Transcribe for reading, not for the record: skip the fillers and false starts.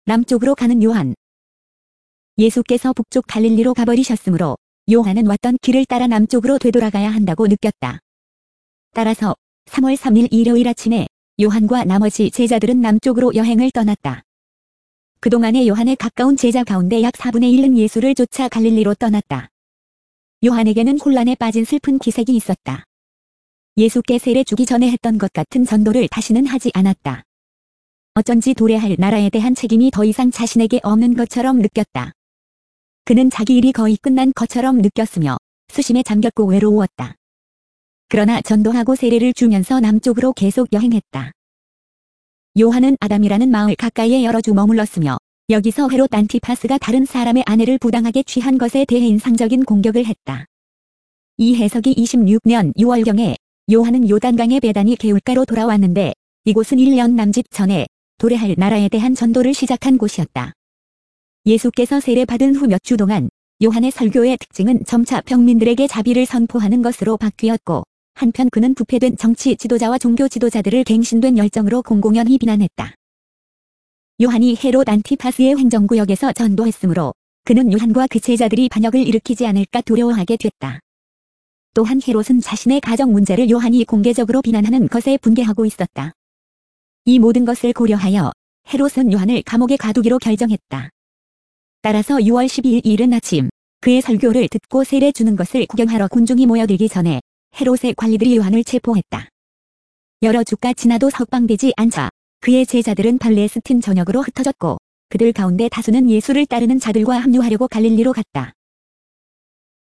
남쪽으로 가는 요한. 예수께서 북쪽 갈릴리로 가버리셨으므로 요한은 왔던 길을 따라 남쪽으로 되돌아가야 한다고 느꼈다. 따라서 3월 3일 일요일 아침에 요한과 나머지 제자들은 남쪽으로 여행을 떠났다. 그동안의 요한의 가까운 제자 가운데 약 4분의 1은 예수를 쫓아 갈릴리로 떠났다. 요한에게는 혼란에 빠진 슬픈 기색이 있었다. 예수께 세례 주기 전에 했던 것 같은 전도를 다시는 하지 않았다. 어쩐지 도래할 나라에 대한 책임이 더 이상 자신에게 없는 것처럼 느꼈다. 그는 자기 일이 거의 끝난 것처럼 느꼈으며 수심에 잠겼고 외로웠다. 그러나 전도하고 세례를 주면서 남쪽으로 계속 여행했다. 요한은 아담이라는 마을 가까이에 여러 주 머물렀으며 여기서 헤롯 안티파스가 다른 사람의 아내를 부당하게 취한 것에 대해 인상적인 공격을 했다. 이 해석이 26년 6월경에 요한은 요단강의 베다니 개울가로 돌아왔는데 이곳은 1년 남짓 전에 도래할 나라에 대한 전도를 시작한 곳이었다. 예수께서 세례받은 후 몇 주 동안 요한의 설교의 특징은 점차 평민들에게 자비를 선포하는 것으로 바뀌었고 한편 그는 부패된 정치 지도자와 종교 지도자들을 갱신된 열정으로 공공연히 비난했다. 요한이 헤롯 안티파스의 행정구역에서 전도했으므로 그는 요한과 그 제자들이 반역을 일으키지 않을까 두려워하게 됐다. 또한 헤롯은 자신의 가정 문제를 요한이 공개적으로 비난하는 것에 분개하고 있었다. 이 모든 것을 고려하여 헤롯은 요한을 감옥에 가두기로 결정했다. 따라서 6월 12일 이른 아침 그의 설교를 듣고 세례 주는 것을 구경하러 군중이 모여들기 전에 헤롯의 관리들이 요한을 체포했다. 여러 주가 지나도 석방되지 않자 그의 제자들은 팔레스틴 전역으로 흩어졌고 그들 가운데 다수는 예수를 따르는 자들과 합류하려고 갈릴리로 갔다.